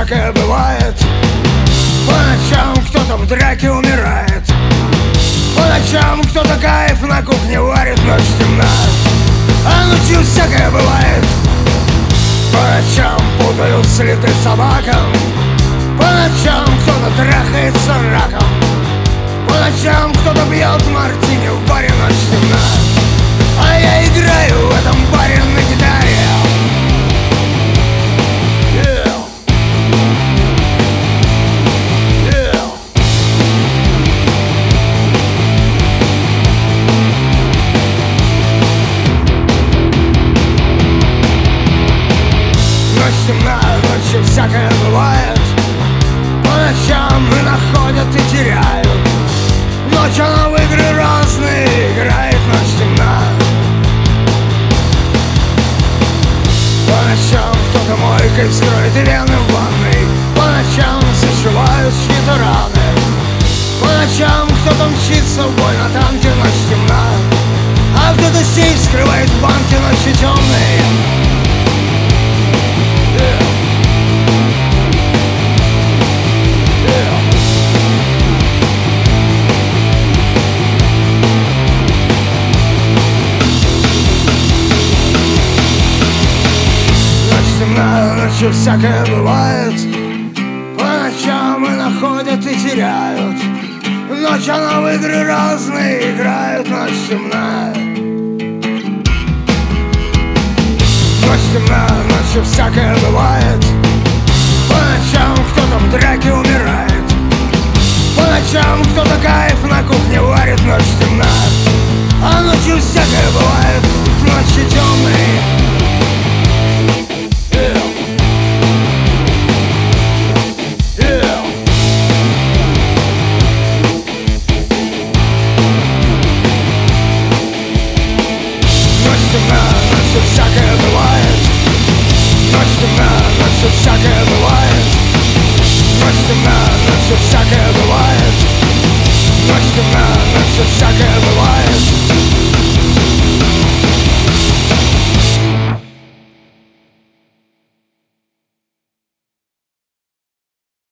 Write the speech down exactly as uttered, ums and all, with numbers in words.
всякое бывает. По ночам кто-то в драке умирает. По ночам кто-то кайф на кухне варит, ночь темна, а ночью всякое бывает. По ночам путают следы собакам. По ночам кто-то трахается раком. По ночам кто-то бьет мартини в баре, ночь темна, а я играю в этом баре на гитаре. Yeah. Yeah. Ночь темна, ночью всякое бывает. По ночам и находят и теряют. Ночь она в игры разные играет, ночь темна. По ночам кто-то мойкой вскроет вены в ванной. По ночам зашивают чьи-то раны. По ночам кто-то мчится в бой на танке, ночь темна, а кто-то сейф скрывает в банке, ночи темные. Ночью всякое бывает. По ночам и находят и теряют. Ночь она в игры разные играет, ночь темна. Ночь темна, ночью всякое бывает. По ночам кто-то в драке умирает. По ночам кто-то кайф на кухне варит, ночь темна, а ночью всякое бывает, ночи темные. Всякое бывает. Ночь темна, ночью всякое бывает. Ночь темна, ночью всякое